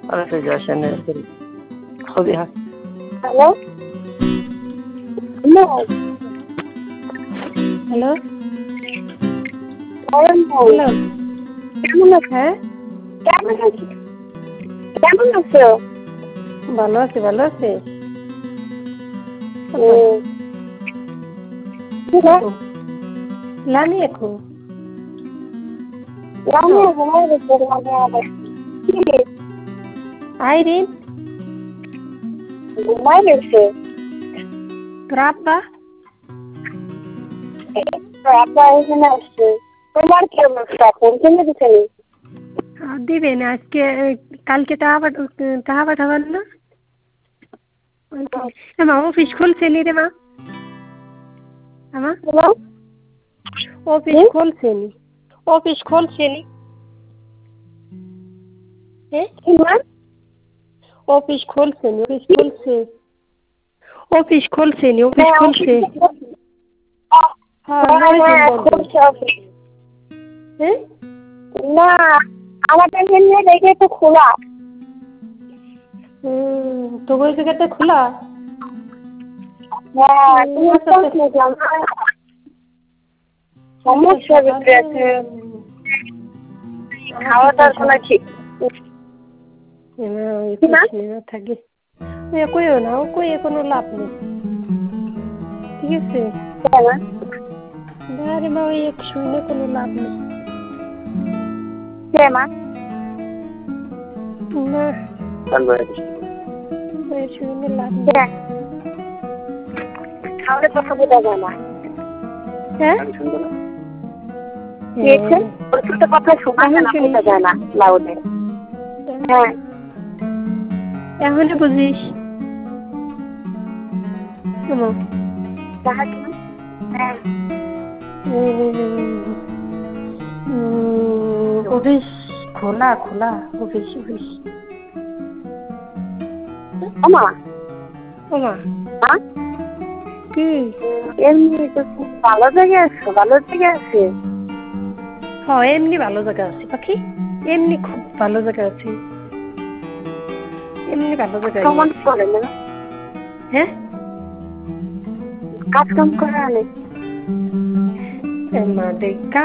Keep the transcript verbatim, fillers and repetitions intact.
Antes ya se necesita. Joder. Hello hello hello বলেন ভাই hello কেমন আছো হ্যাঁ কেমন আছো কেমন আছো ভালো আছি ভালো আছি ও লানি এখন আমি ঘুমাই গেছি মানে আবার কি আইরিন ঘুমাই গেছে তোর আব্বা আব্বা এখানে আসছে তোমার কি অবস্থা পেনশন দিচ্ছে আর দিবে না আজকে কালকে টাকা পাঠা টাকা পাঠাবার না মা অফিস খুলছে নি রে মা আমা অফিস খুলছে নি অফিস খুলছে নি হ্যাঁ অফিস খুলছে নি অফিস খুলছে অফিস খুলছে নি অফিস খুলছে হ্যাঁ হ্যাঁ না আমার পেনশন নিয়ে দেখে তো খোলা হুম তো ওই জায়গাটা খোলা হ্যাঁ তুমি সমস্যা ভিতরে আছে খাওয়া দাওয়ার কোনো ঠিক থাকে কইও না ও কইয়ে কোনো লাভ নেই ঠিক আছে আরে মা ওই এক শুনে কোনো লাভ নেই মা না ওই শুনে লাভ নেই তাহলে কথা বোঝা যায় না হ্যাঁ ছোট কথা শোনা বোঝা যায় না লাউডে হ্যাঁ এখনই বুঝিস হ্যাঁ অফিস খোলা খোলা অফিস অফিস ওমা ওমা কি এমনি তো খুব ভালো জায়গায় আছো ভালো জায়গায় আছে হ্যাঁ এমনি ভালো জায়গা আছে পাখি এমনি খুব ভালো জায়গা আছে এমনি ভালো জায়গা কেমন করে না হ্যাঁ কাজ কাম করে অনেক মা দেখ